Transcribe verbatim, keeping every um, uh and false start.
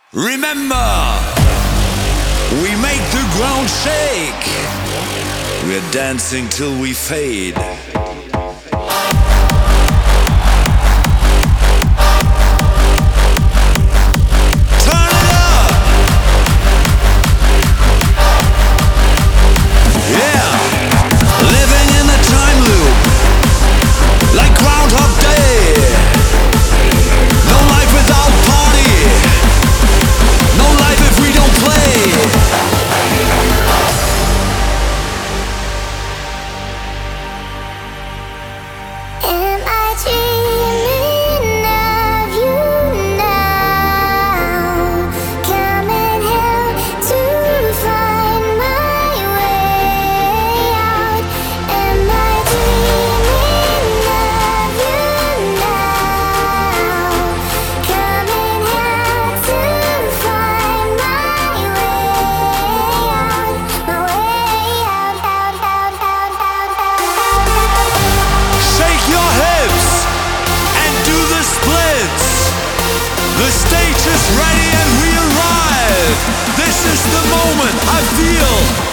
Remember, we make the ground shake. We're dancing till we fade. Turn it up! Yeah! Living in a time loop, like Groundhog Day. No life without party. No life if we don't play. Am I dreaming of you now? Coming here to find my way out. Am I dreaming of you now? Coming here to find my way out. My way out, out, out, out, out, out. Shake your hips and do the splits. The stage is ready and we arrive. This is the moment I feel.